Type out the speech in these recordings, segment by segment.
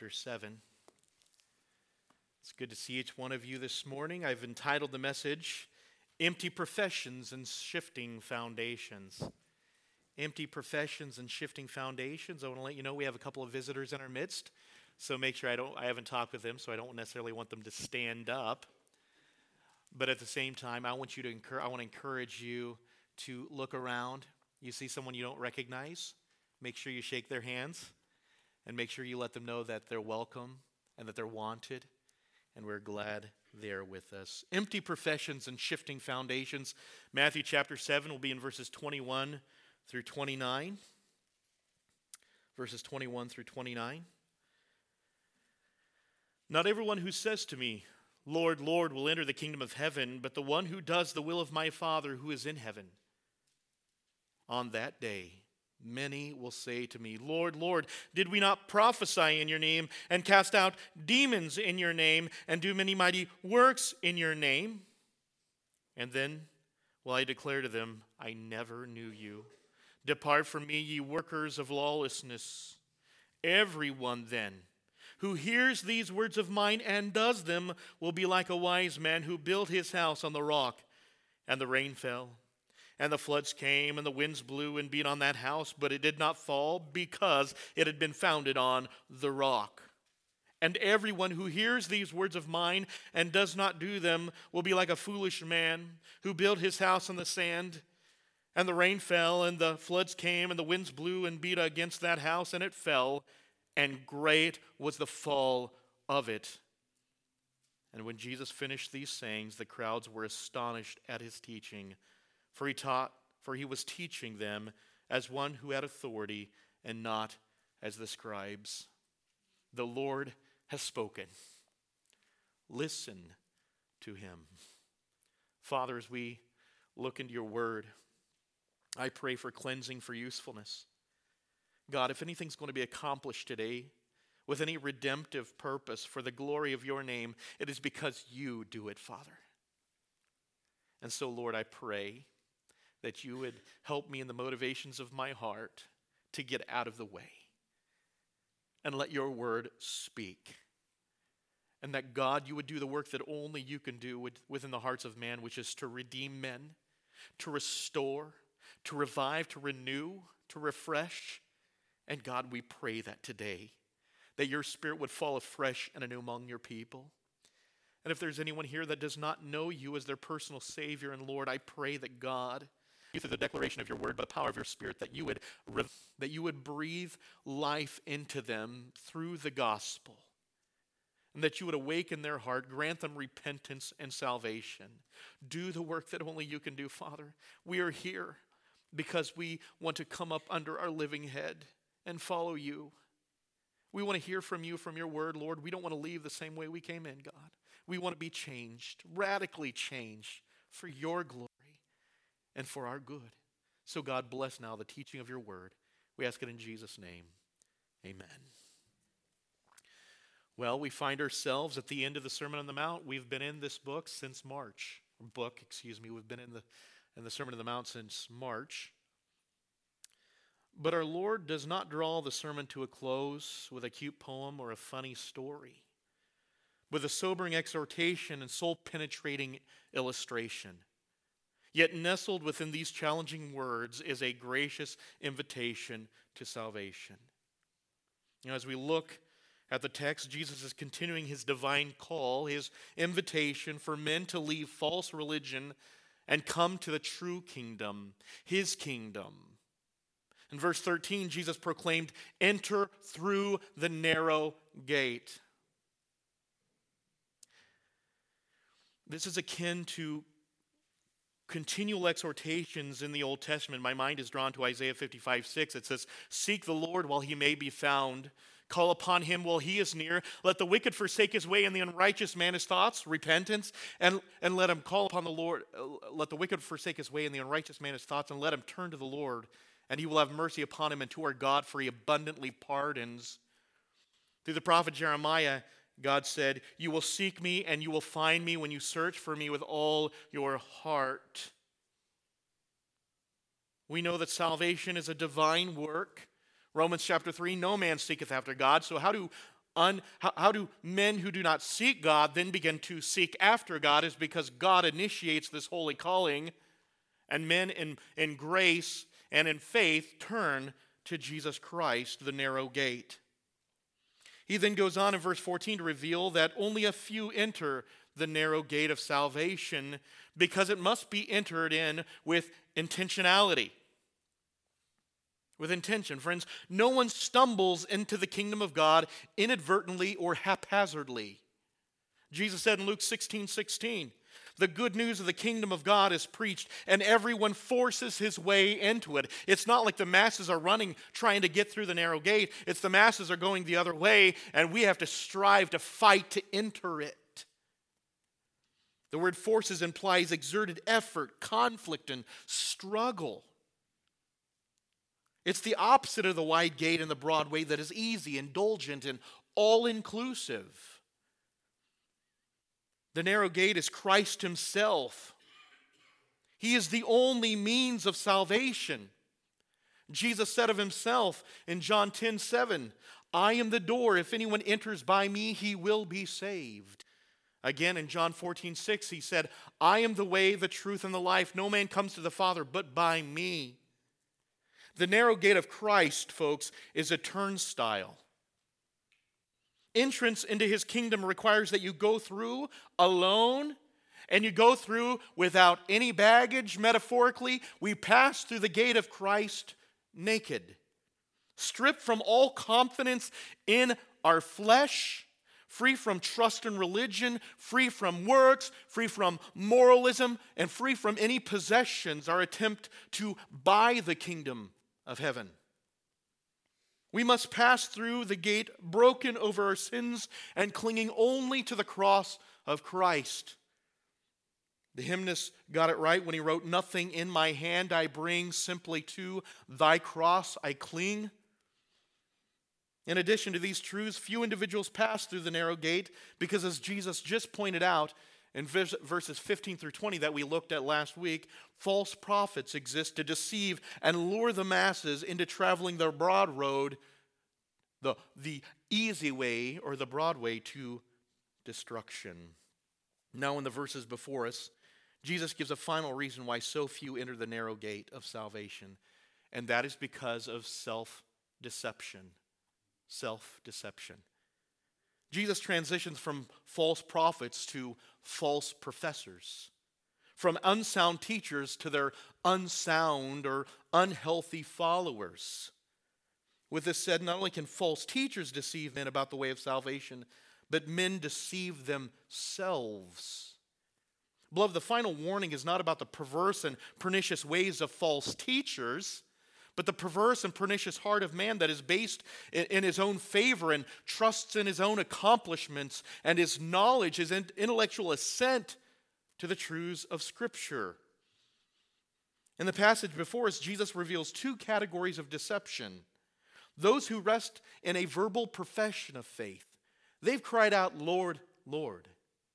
chapter 7. It's good to see each one of you this morning. I've entitled the message, Empty Professions and Shifting Foundations. Empty professions and shifting foundations. I want to let you know we have a couple of visitors in our midst, so make sure I haven't talked with them, so I don't necessarily want them to stand up. But at the same time, I want to encourage you to look around. You see someone you don't recognize, make sure you shake their hands and make sure you let them know that they're welcome and that they're wanted, and we're glad they're with us. Empty professions and shifting foundations. Matthew chapter 7 will be in verses 21 through 29. Verses 21 through 29. Not everyone who says to me, Lord, Lord, will enter the kingdom of heaven, but the one who does the will of my Father who is in heaven. On that day, many will say to me, Lord, Lord, did we not prophesy in your name and cast out demons in your name and do many mighty works in your name? And then will I declare to them, I never knew you. Depart from me, ye workers of lawlessness. Everyone then who hears these words of mine and does them will be like a wise man who built his house on the rock, and the rain fell, and the floods came, and the winds blew and beat on that house, but it did not fall because it had been founded on the rock. And everyone who hears these words of mine and does not do them will be like a foolish man who built his house on the sand. And the rain fell, and the floods came, and the winds blew and beat against that house, and it fell, and great was the fall of it. And when Jesus finished these sayings, the crowds were astonished at his teaching, for he was teaching them as one who had authority and not as the scribes. The Lord has spoken. Listen to him. Father, as we look into your word, I pray for cleansing, for usefulness. God, if anything's going to be accomplished today with any redemptive purpose for the glory of your name, it is because you do it, Father. And so, Lord, I pray that you would help me in the motivations of my heart to get out of the way and let your word speak. And that, God, you would do the work that only you can do within the hearts of man, which is to redeem men, to restore, to revive, to renew, to refresh. And God, we pray that today, that your Spirit would fall afresh and anew among your people. And if there's anyone here that does not know you as their personal Savior and Lord, I pray that God, through the declaration of your word, by the power of your Spirit, that you would breathe life into them through the gospel, and that you would awaken their heart, grant them repentance and salvation. Do the work that only you can do, Father. We are here because we want to come up under our living head and follow you. We want to hear from you, from your word, Lord. We don't want to leave the same way we came in, God. We want to be changed, radically changed for your glory and for our good. So God, bless now the teaching of your word. We ask it in Jesus' name. Amen. Well, we find ourselves at the end of the Sermon on the Mount. We've been in this book since March. We've been in the Sermon on the Mount since March. But our Lord does not draw the sermon to a close with a cute poem or a funny story, with a sobering exhortation and soul-penetrating illustration. Yet nestled within these challenging words is a gracious invitation to salvation. As we look at the text, Jesus is continuing his divine call, his invitation for men to leave false religion and come to the true kingdom, his kingdom. In verse 13, Jesus proclaimed, enter through the narrow gate. This is akin to continual exhortations in the Old Testament. My mind is drawn to Isaiah 55:6. It says, seek the Lord while he may be found. Call upon him while he is near. Let the wicked forsake his way and the unrighteous man his thoughts, repentance, and let him call upon the Lord. Let the wicked forsake his way and the unrighteous man his thoughts, and let him turn to the Lord, and he will have mercy upon him, and to our God, for he abundantly pardons. Through the prophet Jeremiah, God said, you will seek me and you will find me when you search for me with all your heart. We know that salvation is a divine work. Romans chapter 3, no man seeketh after God. So how do how do men who do not seek God then begin to seek after God is because God initiates this holy calling, and men in grace and in faith turn to Jesus Christ, the narrow gate. He then goes on in verse 14 to reveal that only a few enter the narrow gate of salvation because it must be entered in with intentionality. With intention. Friends, no one stumbles into the kingdom of God inadvertently or haphazardly. Jesus said in Luke 16:16, the good news of the kingdom of God is preached, and everyone forces his way into it. It's not like the masses are running, trying to get through the narrow gate. It's the masses are going the other way, and we have to strive to fight to enter it. The word forces implies exerted effort, conflict, and struggle. It's the opposite of the wide gate and the broad way that is easy, indulgent, and all-inclusive. The narrow gate is Christ himself. He is the only means of salvation. Jesus said of himself in John 10:7, I am the door. If anyone enters by me, he will be saved. Again, in John 14:6, he said, I am the way, the truth, and the life. No man comes to the Father but by me. The narrow gate of Christ, folks, is a turnstile. Entrance into his kingdom requires that you go through alone, and you go through without any baggage. Metaphorically, we pass through the gate of Christ naked, stripped from all confidence in our flesh, free from trust in religion, free from works, free from moralism, and free from any possessions, our attempt to buy the kingdom of heaven. We must pass through the gate broken over our sins and clinging only to the cross of Christ. The hymnist got it right when he wrote, nothing in my hand I bring, simply to thy cross I cling. In addition to these truths, few individuals pass through the narrow gate because, as Jesus just pointed out in verses 15 through 20 that we looked at last week, false prophets exist to deceive and lure the masses into traveling the broad road, the easy way or the broad way to destruction. Now in the verses before us, Jesus gives a final reason why so few enter the narrow gate of salvation, and that is because of self-deception. Self-deception. Jesus transitions from false prophets to false professors, from unsound teachers to their unsound or unhealthy followers. With this said, not only can false teachers deceive men about the way of salvation, but men deceive themselves. Beloved, the final warning is not about the perverse and pernicious ways of false teachers, but the perverse and pernicious heart of man that is based in his own favor and trusts in his own accomplishments and his knowledge, his intellectual assent to the truths of Scripture. In the passage before us, Jesus reveals two categories of deception. Those who rest in a verbal profession of faith. They've cried out, Lord, Lord.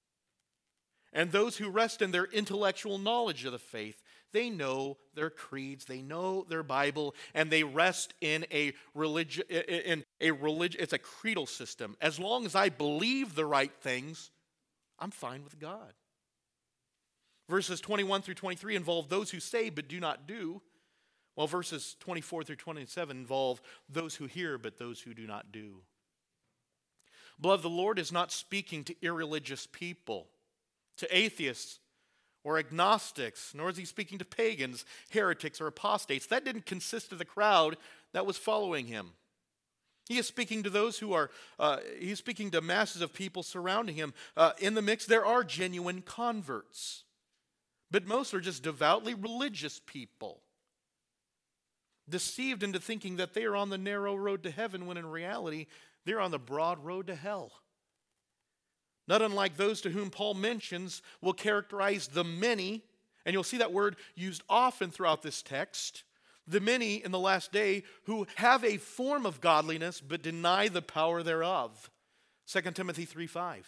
And those who rest in their intellectual knowledge of the faith. They know their creeds, they know their Bible, and they rest in a religion. It's a creedal system. As long as I believe the right things, I'm fine with God. Verses 21 through 23 involve those who say but do not do, while verses 24 through 27 involve those who hear but those who do not do. Beloved, the Lord is not speaking to irreligious people, to atheists, or agnostics, nor is he speaking to pagans, heretics, or apostates. That didn't consist of the crowd that was following him. He is speaking to those who are, he's speaking to masses of people surrounding him. In the mix, there are genuine converts, but most are just devoutly religious people, deceived into thinking that they are on the narrow road to heaven, when in reality, they're on the broad road to hell. Not unlike those to whom Paul mentions will characterize the many, and you'll see that word used often throughout this text, the many in the last day who have a form of godliness but deny the power thereof. 2 Timothy 3:5.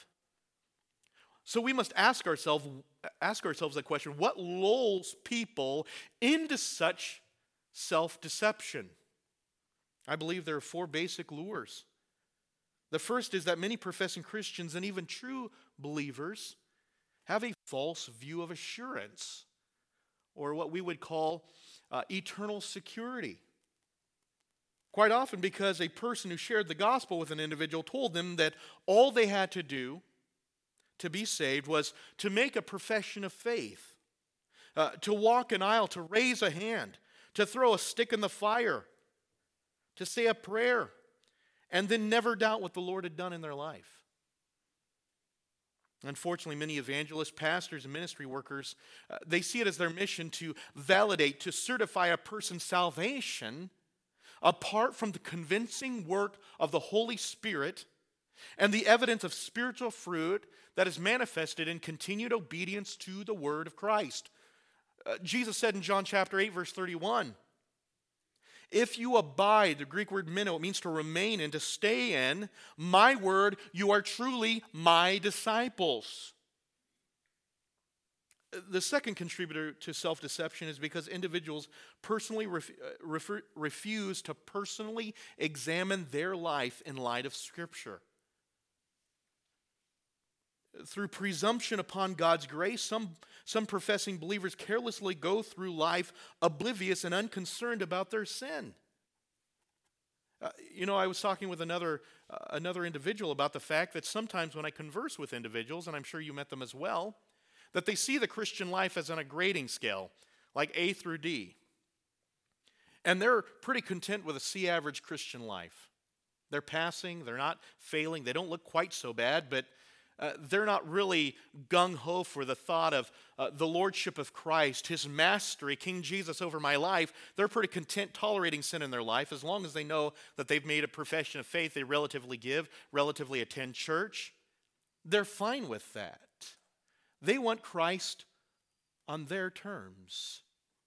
So we must ask ourselves the question, what lulls people into such self-deception? I believe there are four basic lures The first is that many professing Christians and even true believers have a false view of assurance, or what we would call eternal security. Quite often because a person who shared the gospel with an individual told them that all they had to do to be saved was to make a profession of faith, to walk an aisle, to raise a hand, to throw a stick in the fire, to say a prayer, and then never doubt what the Lord had done in their life. Unfortunately, many evangelists, pastors, and ministry workers, they see it as their mission to validate, to certify a person's salvation apart from the convincing work of the Holy Spirit and the evidence of spiritual fruit that is manifested in continued obedience to the word of Christ. Jesus said in John chapter 8, verse 31, if you abide, the Greek word meno, it means to remain and to stay in my word, you are truly my disciples. The second contributor to self-deception is because individuals personally refuse to personally examine their life in light of Scripture. Through presumption upon God's grace, some professing believers carelessly go through life oblivious and unconcerned about their sin. I was talking with another individual about the fact that sometimes when I converse with individuals, and I'm sure you met them as well, that they see the Christian life as on a grading scale, like A through D. And they're pretty content with a C average Christian life. They're passing, they're not failing, they don't look quite so bad, but they're not really gung-ho for the thought of the lordship of Christ, his mastery, King Jesus over my life. They're pretty content tolerating sin in their life as long as they know that they've made a profession of faith, they relatively give, relatively attend church. They're fine with that. They want Christ on their terms.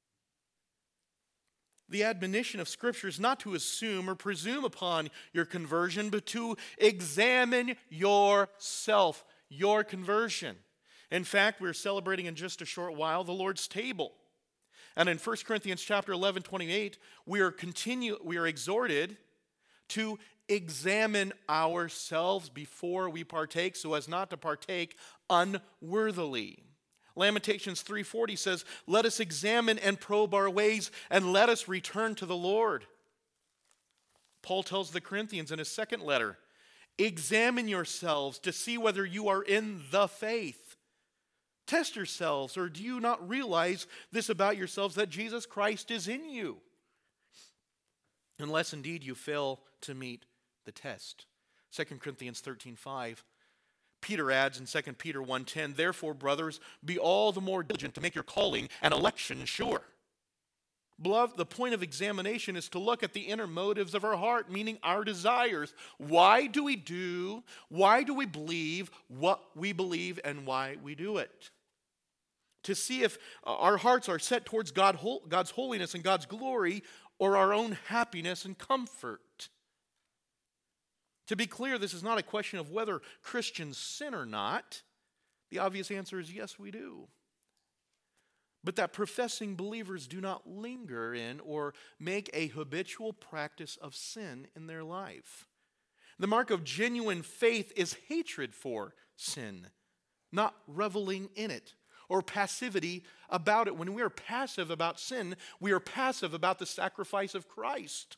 The admonition of Scripture is not to assume or presume upon your conversion, but to examine yourself, your conversion. In fact, we're celebrating in just a short while the Lord's table. And in 1 Corinthians chapter 11, 28, we are exhorted to examine ourselves before we partake so as not to partake unworthily. Lamentations 3:40 says, let us examine and probe our ways and let us return to the Lord. Paul tells the Corinthians in his second letter, examine yourselves to see whether you are in the faith. Test yourselves, or do you not realize this about yourselves, that Jesus Christ is in you? Unless indeed you fail to meet the test. 2 Corinthians 13:5. Peter adds in 2 Peter 1:10, therefore, brothers, be all the more diligent to make your calling and election sure. Beloved, the point of examination is to look at the inner motives of our heart, meaning our desires. Why do we believe what we believe and why we do it? To see if our hearts are set towards God's holiness and God's glory or our own happiness and comfort. To be clear, this is not a question of whether Christians sin or not. The obvious answer is yes, we do. But that professing believers do not linger in or make a habitual practice of sin in their life. The mark of genuine faith is hatred for sin, not reveling in it or passivity about it. When we are passive about sin, we are passive about the sacrifice of Christ.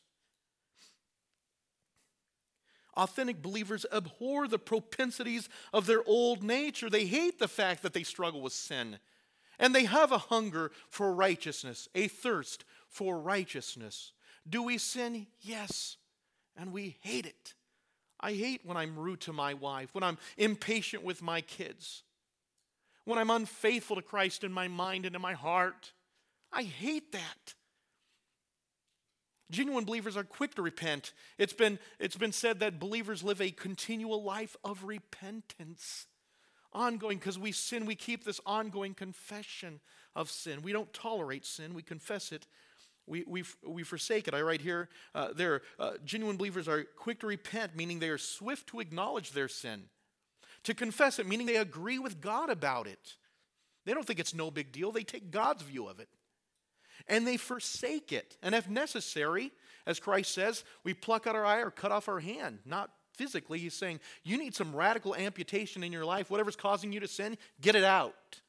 Authentic believers abhor the propensities of their old nature. They hate the fact that they struggle with sin. And they have a hunger for righteousness, a thirst for righteousness. Do we sin? Yes. And we hate it. I hate when I'm rude to my wife, when I'm impatient with my kids, when I'm unfaithful to Christ in my mind and in my heart. I hate that. Genuine believers are quick to repent. It's been said that believers live a continual life of repentance. Ongoing, because we sin, we keep this ongoing confession of sin. We don't tolerate sin, we confess it. We forsake it. I write here, genuine believers are quick to repent, meaning they are swift to acknowledge their sin. To confess it, meaning they agree with God about it. They don't think it's no big deal. They take God's view of it. And they forsake it. And if necessary, as Christ says, we pluck out our eye or cut off our hand, not physically. He's saying, you need some radical amputation in your life. Whatever's causing you to sin, get it out.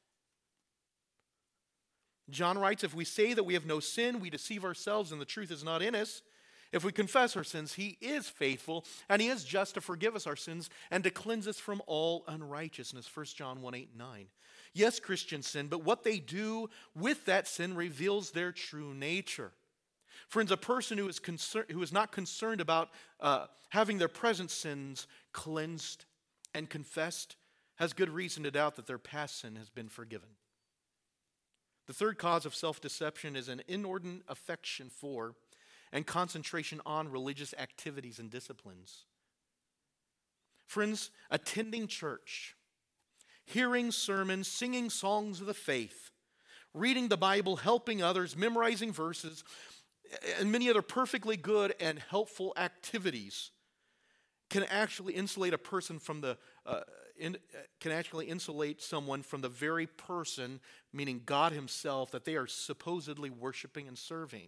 John writes, if we say that we have no sin, we deceive ourselves and the truth is not in us. If we confess our sins, he is faithful and he is just to forgive us our sins and to cleanse us from all unrighteousness. 1 John 1, 8, 9. Yes, Christians sin, but what they do with that sin reveals their true nature. Friends, a person who is not concerned about having their present sins cleansed and confessed has good reason to doubt that their past sin has been forgiven. The third cause of self-deception is an inordinate affection for and concentration on religious activities and disciplines. Friends, attending church, hearing sermons, singing songs of the faith, reading the Bible, helping others, memorizing verses, and many other perfectly good and helpful activities can actually insulate a person from someone from the very person, meaning God himself, that they are supposedly worshiping and serving.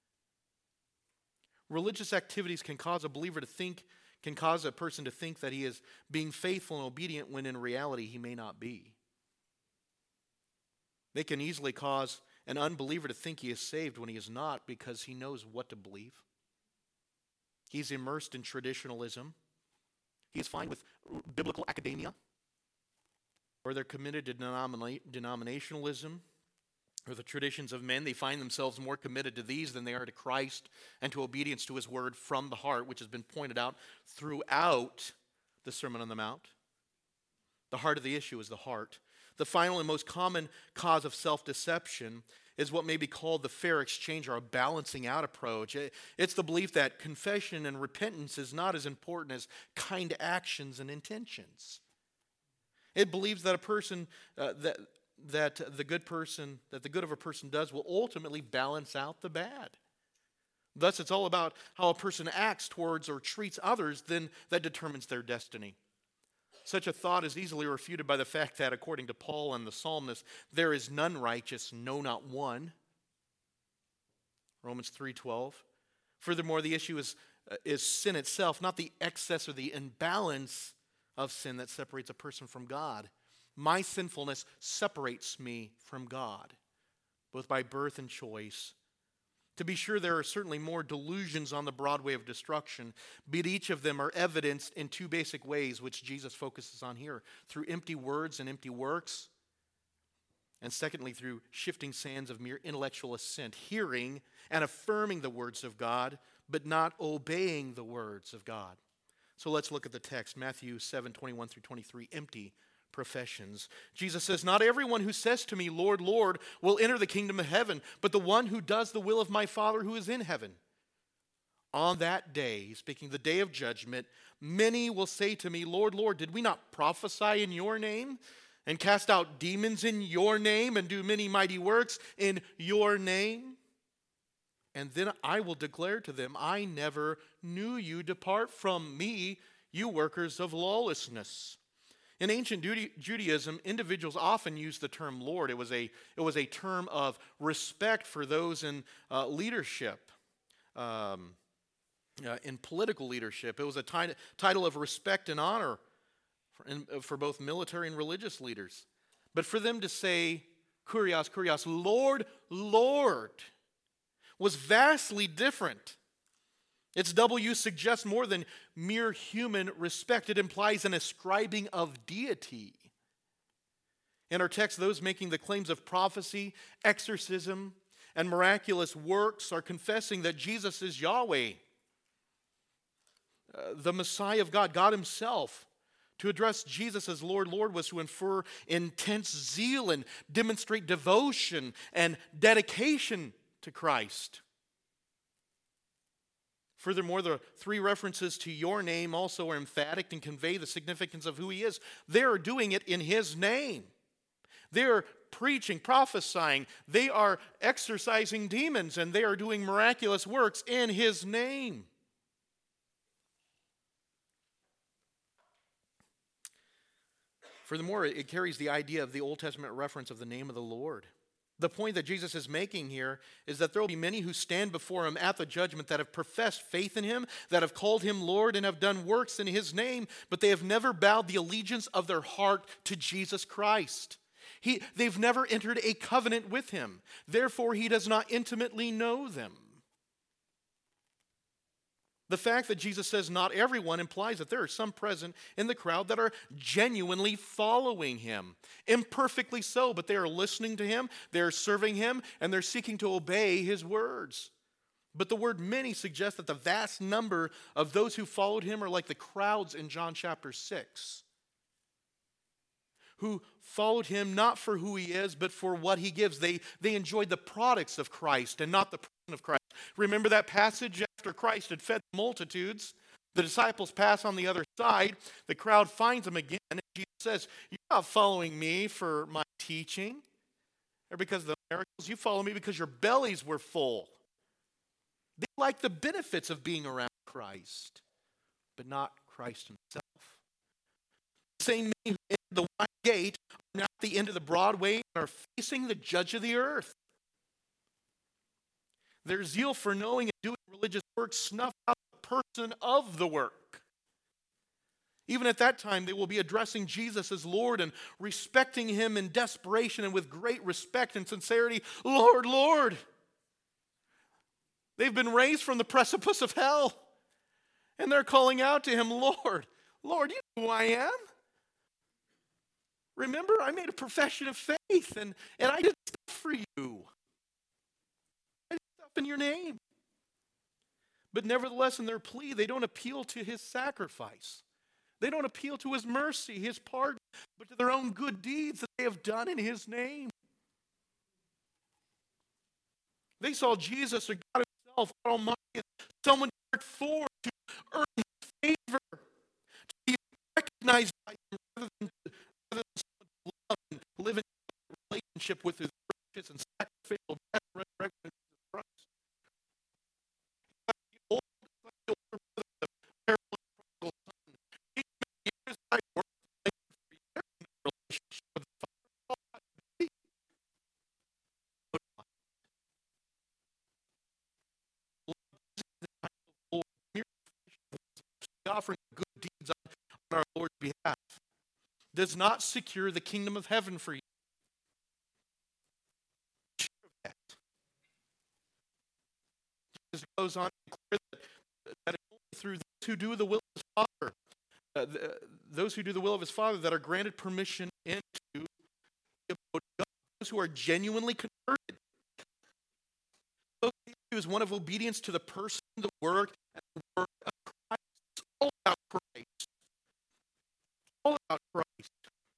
Religious activities can cause a person to think that he is being faithful and obedient when in reality he may not be. They can easily cause an unbeliever to think he is saved when he is not because he knows what to believe. He's immersed in traditionalism. He is fine with biblical academia, or they're committed to denominationalism or the traditions of men. They find themselves more committed to these than they are to Christ and to obedience to his word from the heart, which has been pointed out throughout the Sermon on the Mount. The heart of the issue is the heart. The final and most common cause of self-deception is what may be called the fair exchange or a balancing out approach. It's the belief that confession and repentance is not as important as kind actions and intentions. It believes that the good of a person does will ultimately balance out the bad. Thus, it's all about how a person acts towards or treats others then that determines their destiny. Such a thought is easily refuted by the fact that, according to Paul and the psalmist, there is none righteous, no, not one. Romans 3:12. Furthermore, the issue is sin itself, not the excess or the imbalance of sin that separates a person from God. My sinfulness separates me from God, both by birth and choice. To be sure, there are certainly more delusions on the broad way of destruction, but each of them are evidenced in two basic ways, which Jesus focuses on here: through empty words and empty works, and secondly, through shifting sands of mere intellectual assent, hearing and affirming the words of God, but not obeying the words of God. So let's look at the text, Matthew 7:21 through 23, empty professions. Jesus says, not everyone who says to me, Lord, Lord, will enter the kingdom of heaven, but the one who does the will of my Father who is in heaven. On that day, speaking the day of judgment, many will say to me, Lord, Lord, did we not prophesy in your name and cast out demons in your name and do many mighty works in your name? And then I will declare to them, I never knew you. Depart from me, you workers of lawlessness. In ancient Judaism, individuals often used the term Lord. It was a term of respect for those in leadership, in political leadership. It was a title of respect and honor for both military and religious leaders. But for them to say, Kurios, Kurios, Lord, Lord, was vastly different. Its double use suggests more than mere human respect. It implies an ascribing of deity. In our text, those making the claims of prophecy, exorcism, and miraculous works are confessing that Jesus is Yahweh, the Messiah of God, God himself. To address Jesus as Lord, Lord was to infer intense zeal and demonstrate devotion and dedication to Christ. Furthermore, the three references to your name also are emphatic and convey the significance of who he is. They are doing it in his name. They are preaching, prophesying. They are exorcising demons, and they are doing miraculous works in his name. Furthermore, it carries the idea of the Old Testament reference of the name of the Lord. The point that Jesus is making here is that there will be many who stand before him at the judgment that have professed faith in him, that have called him Lord and have done works in his name, but they have never bowed the allegiance of their heart to Jesus Christ. They've never entered a covenant with him. Therefore, he does not intimately know them. The fact that Jesus says not everyone implies that there are some present in the crowd that are genuinely following him. Imperfectly so, but they are listening to him, they're serving him, and they're seeking to obey his words. But the word many suggests that the vast number of those who followed him are like the crowds in John chapter 6, who followed him not for who he is, but for what he gives. They enjoyed the products of Christ and not the person of Christ. Remember that passage after Christ had fed the multitudes? The disciples pass on the other side. The crowd finds them again. And Jesus says, "You're not following me for my teaching or because of the miracles. You follow me because your bellies were full." They like the benefits of being around Christ, but not Christ himself. The same men who entered the wide gate are now at the end of the broad way and are facing the judge of the earth. Their zeal for knowing and doing religious work snuff out the person of the work. Even at that time, they will be addressing Jesus as Lord and respecting him in desperation and with great respect and sincerity. "Lord, Lord." They've been raised from the precipice of hell, and they're calling out to him, "Lord, Lord, you know who I am. Remember, I made a profession of faith, and I did stuff for you. I did stuff in your name." But nevertheless, in their plea, they don't appeal to his sacrifice. They don't appeal to his mercy, his pardon, but to their own good deeds that they have done in his name. They saw Jesus, or God himself, God Almighty, as someone cared for to earn his favor, to be recognized by him rather than someone to love and live in a relationship with his righteous and sacrificial death and resurrection of Jesus Christ. The older brother, the parable of the prodigal son, he spent years I worked for years in a relationship with the Father. Offering good deeds on our Lord's behalf does not secure the kingdom of heaven for you. Sure of that. Jesus goes on to declare that it's only through those who do the will of his Father, those who do the will of his Father, that are granted permission into the abode of God, those who are genuinely converted. Is one of obedience to the person, the work, and the work of Christ. It's all about Christ. All about Christ.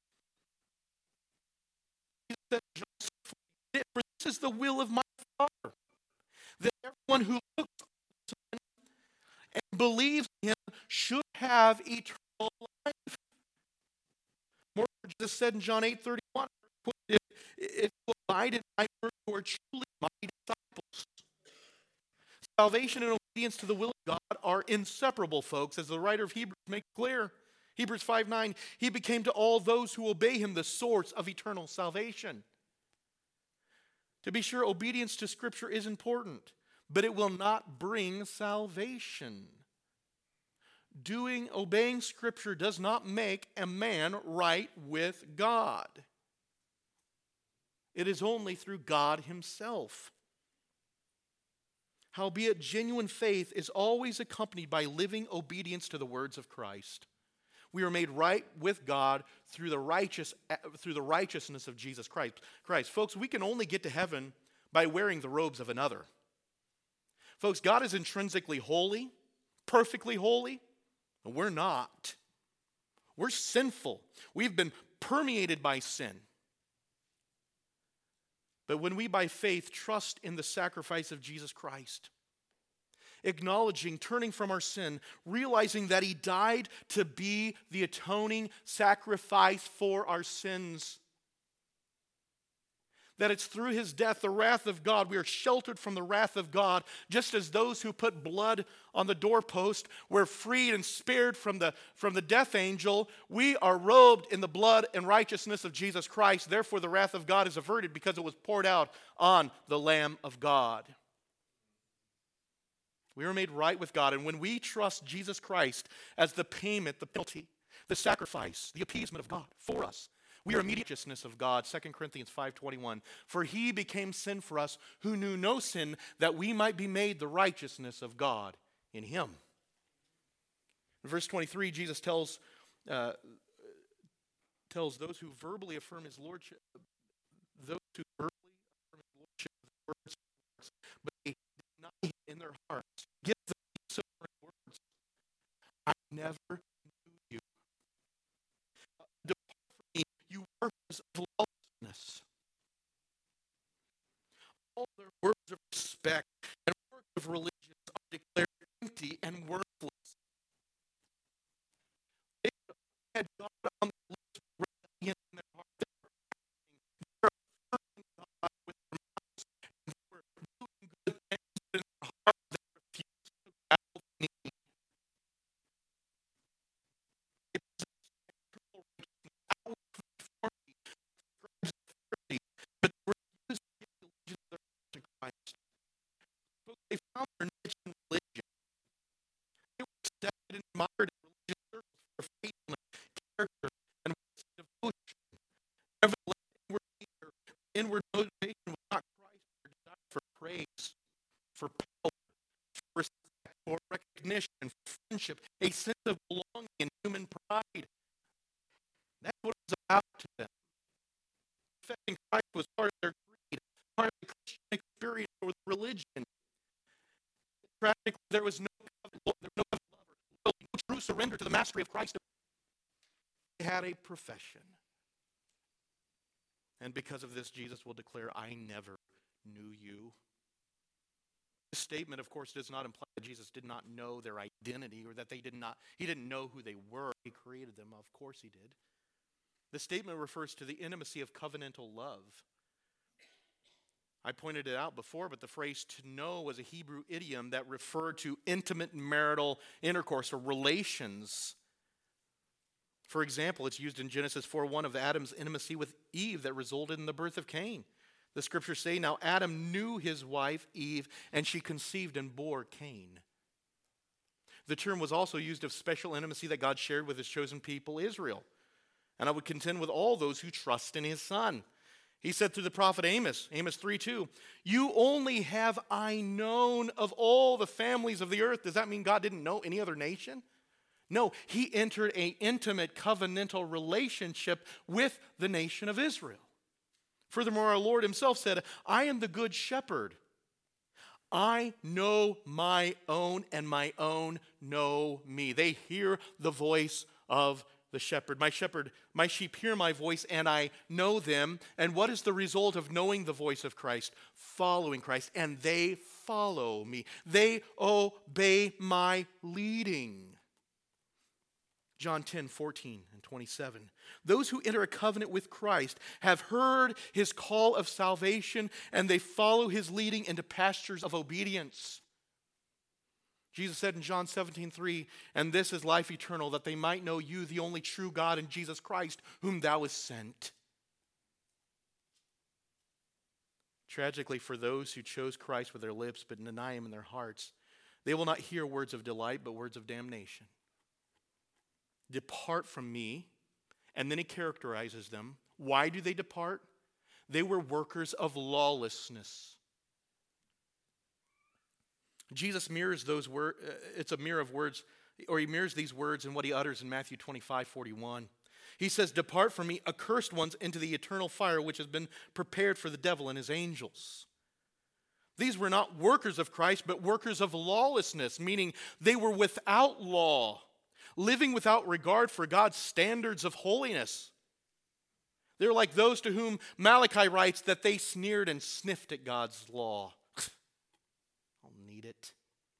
He said, "For this is the will of my Father, that everyone who looks on the Son and believes in him should have eternal life." Moreover, Jesus said in John 8:31, "If you abide in my word, you are truly my disciples." Salvation and obedience to the will of God are inseparable, folks, as the writer of Hebrews makes clear. Hebrews 5:9, "He became to all those who obey him the source of eternal salvation." To be sure, obedience to Scripture is important, but it will not bring salvation. Obeying Scripture does not make a man right with God. It is only through God himself. Howbeit, genuine faith is always accompanied by living obedience to the words of Christ. We are made right with God through the righteousness of Jesus Christ. Folks, we can only get to heaven by wearing the robes of another. Folks, God is intrinsically holy, perfectly holy, and we're not. We're sinful. We've been permeated by sin. But when we by faith trust in the sacrifice of Jesus Christ, acknowledging, turning from our sin, realizing that he died to be the atoning sacrifice for our sins, that it's through his death, the wrath of God, we are sheltered from the wrath of God, just as those who put blood on the doorpost were freed and spared from the death angel. We are robed in the blood and righteousness of Jesus Christ. Therefore, the wrath of God is averted because it was poured out on the Lamb of God. We are made right with God, and when we trust Jesus Christ as the payment, the penalty, the sacrifice, the appeasement of God for us, we are immediate righteousness of God. 2 Corinthians 5:21. For he became sin for us who knew no sin, that we might be made the righteousness of God in him. In verse 23, Jesus tells those who verbally affirm his lordship, words, but they deny him in their hearts. Give them these sobering words. I never knew you. Depart from me, you workers of lawlessness. All their words of respect and words of religion are declared empty and worthless. They had God on their lips, rebellion in their heart. They were affirming God with their mouths, and they were doing good things, but in their heart they refused to bow the knee. They possessed external righteousness, outward conformity, scribes and Pharisees, but they refused to give allegiance to their heart to Christ. So they found their niche in religion. They were accepted and admired in religious circles for their faithfulness, character, and works of devotion. Nevertheless, inward motivation was not Christ, their desire for praise, for power, for respect, for recognition, for friendship, a sense of belonging and human pride. That's what it was about to them. Confessing Christ was part of their creed, part of the Christian experience or religion. Practically, there was no true surrender to the mastery of Christ. They had a profession. And because of this, Jesus will declare, I never knew you. This statement, of course, does not imply that Jesus did not know their identity or that he didn't know who they were. He created them. Of course he did. The statement refers to the intimacy of covenantal love. I pointed it out before, but the phrase to know was a Hebrew idiom that referred to intimate marital intercourse or relations. For example, it's used in Genesis 4:1 of Adam's intimacy with Eve that resulted in the birth of Cain. The scriptures say, now Adam knew his wife Eve, and she conceived and bore Cain. The term was also used of special intimacy that God shared with his chosen people, Israel. And I would contend with all those who trust in his Son. He said through the prophet Amos 3:2, you only have I known of all the families of the earth. Does that mean God didn't know any other nation? No, he entered an intimate covenantal relationship with the nation of Israel. Furthermore, our Lord himself said, I am the good shepherd. I know my own, and my own know me. They hear the voice of the shepherd. My sheep hear my voice, and I know them. And what is the result of knowing the voice of Christ? Following Christ, and they follow me. They obey my leading. John 10:14-27. Those who enter a covenant with Christ have heard his call of salvation, and they follow his leading into pastures of obedience. Jesus said in John 17:3, and this is life eternal, that they might know you, the only true God, and Jesus Christ, whom thou hast sent. Tragically, for those who chose Christ with their lips but deny him in their hearts, they will not hear words of delight but words of damnation. Depart from me. And then he characterizes them. Why do they depart? They were workers of lawlessness. Jesus mirrors those words. It's a mirror of words, or he mirrors these words in what he utters in Matthew 25:41. He says, depart from me, accursed ones, into the eternal fire which has been prepared for the devil and his angels. These were not workers of Christ, but workers of lawlessness, meaning they were without law, living without regard for God's standards of holiness. They're like those to whom Malachi writes that they sneered and sniffed at God's law. I'll need it.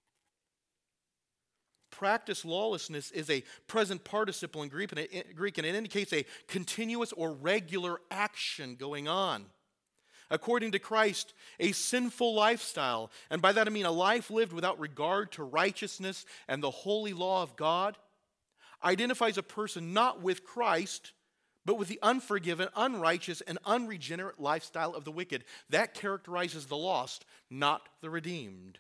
Practice lawlessness is a present participle in Greek, and it indicates a continuous or regular action going on. According to Christ, a sinful lifestyle, and by that I mean a life lived without regard to righteousness and the holy law of God, identifies a person not with Christ, but with the unforgiven, unrighteous, and unregenerate lifestyle of the wicked. That characterizes the lost, not the redeemed.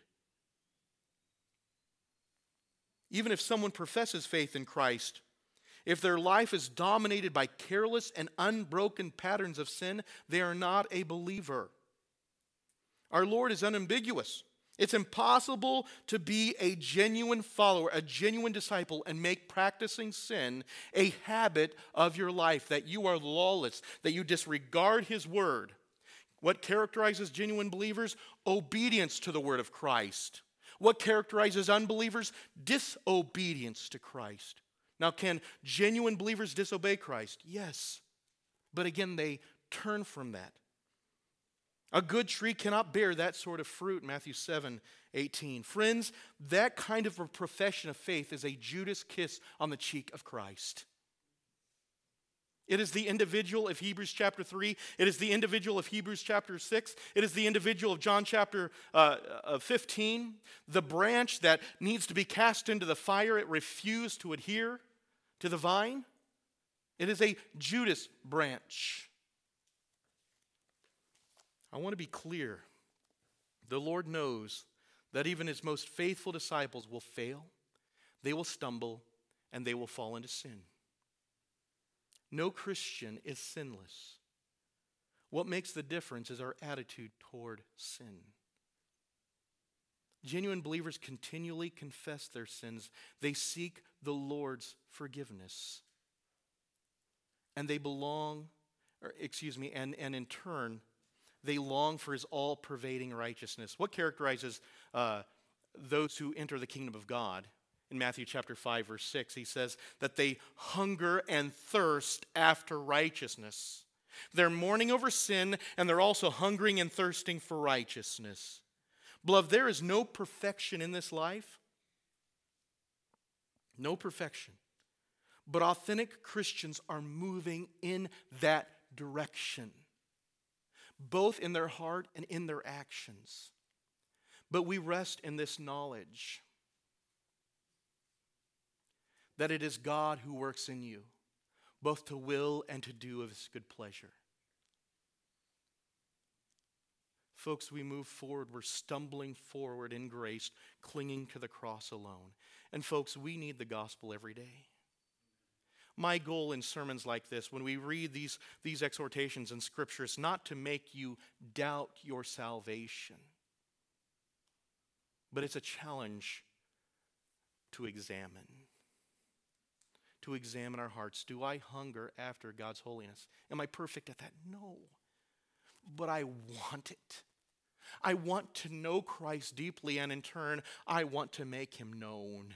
Even if someone professes faith in Christ, if their life is dominated by careless and unbroken patterns of sin, they are not a believer. Our Lord is unambiguous. It's impossible to be a genuine follower, a genuine disciple, and make practicing sin a habit of your life, that you are lawless, that you disregard His word. What characterizes genuine believers? Obedience to the word of Christ. What characterizes unbelievers? Disobedience to Christ. Now, can genuine believers disobey Christ? Yes. But again, they turn from that. A good tree cannot bear that sort of fruit, Matthew 7:18. Friends, that kind of a profession of faith is a Judas kiss on the cheek of Christ. It is the individual of Hebrews chapter 3. It is the individual of Hebrews chapter 6. It is the individual of John chapter 15. The branch that needs to be cast into the fire, it refused to adhere to the vine. It is a Judas branch. I want to be clear. The Lord knows that even His most faithful disciples will fail, they will stumble, and they will fall into sin. No Christian is sinless. What makes the difference is our attitude toward sin. Genuine believers continually confess their sins. They seek the Lord's forgiveness. And they and in turn, they long for His all-pervading righteousness. What characterizes those who enter the kingdom of God? In Matthew chapter 5, verse 6, He says that they hunger and thirst after righteousness. They're mourning over sin, and they're also hungering and thirsting for righteousness. Beloved, there is no perfection in this life. No perfection. But authentic Christians are moving in that direction, both in their heart and in their actions. But we rest in this knowledge that it is God who works in you, both to will and to do of His good pleasure. Folks, we move forward. We're stumbling forward in grace, clinging to the cross alone. And folks, we need the gospel every day. My goal in sermons like this, when we read these exhortations in Scripture, is not to make you doubt your salvation, but it's a challenge to examine. To examine our hearts. Do I hunger after God's holiness? Am I perfect at that? No. But I want it. I want to know Christ deeply, and in turn, I want to make Him known.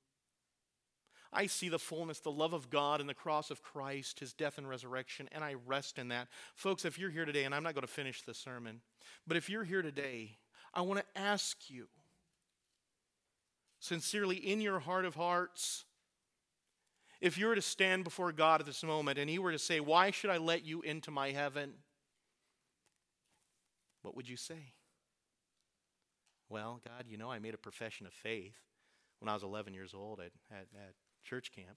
I see the fullness, the love of God in the cross of Christ, His death and resurrection, and I rest in that. Folks, if you're here today, and I'm not going to finish the sermon, but if you're here today, I want to ask you, sincerely in your heart of hearts, if you were to stand before God at this moment and He were to say, "Why should I let you into my heaven?" What would you say? Well, God, I made a profession of faith when I was 11 years old at church camp.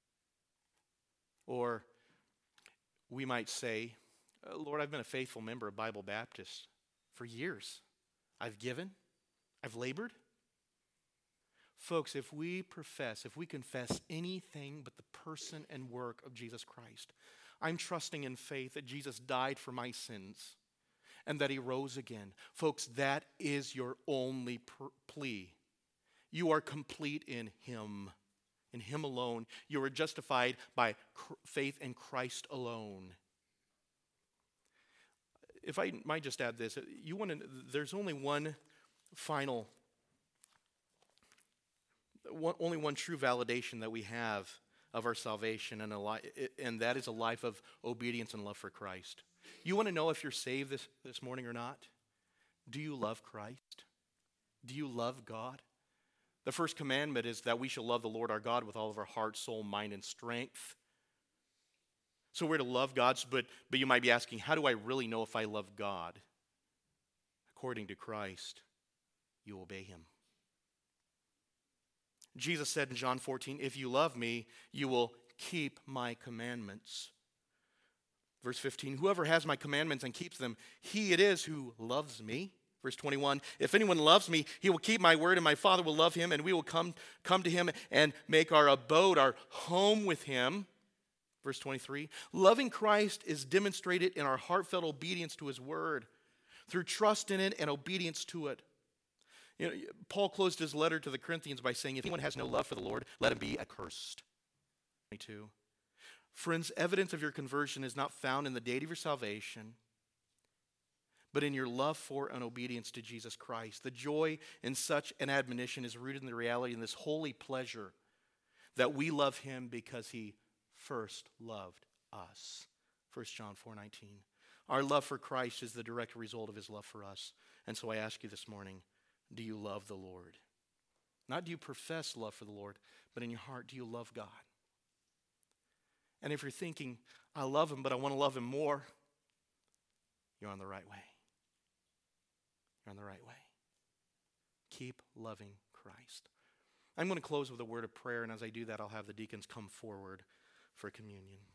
Or we might say, "Lord, I've been a faithful member of Bible Baptist for years. I've given, I've labored." Folks, if we confess anything but the person and work of Jesus Christ, I'm trusting in faith that Jesus died for my sins and that He rose again. Folks, that is your only plea. You are complete in Him alone. You are justified by faith in Christ alone. If I might just add this, there's only one true validation that we have of our salvation, and that is a life of obedience and love for Christ. You want to know if you're saved this morning or not? Do you love Christ? Do you love God? The first commandment is that we shall love the Lord our God with all of our heart, soul, mind, and strength. So we're to love God, but you might be asking, how do I really know if I love God? According to Christ, you obey him. Jesus said in John 14, if you love me, you will keep my commandments. Verse 15, whoever has my commandments and keeps them, he it is who loves me. Verse 21, if anyone loves me, he will keep my word, and my Father will love him, and we will come to him and make our abode, our home with him. Verse 23, loving Christ is demonstrated in our heartfelt obedience to his word, through trust in it and obedience to it. You know, Paul closed his letter to the Corinthians by saying, if anyone has no love for the Lord, let him be accursed. 22. Friends, evidence of your conversion is not found in the date of your salvation, but in your love for and obedience to Jesus Christ. The joy in such an admonition is rooted in the reality in this holy pleasure that we love him because he first loved us. 1 John 4:19. Our love for Christ is the direct result of his love for us. And so I ask you this morning, do you love the Lord? Not do you profess love for the Lord, but in your heart, do you love God? And if you're thinking, I love him, but I want to love him more, you're on the right way. You're on the right way. Keep loving Christ. I'm going to close with a word of prayer, and as I do that, I'll have the deacons come forward for communion.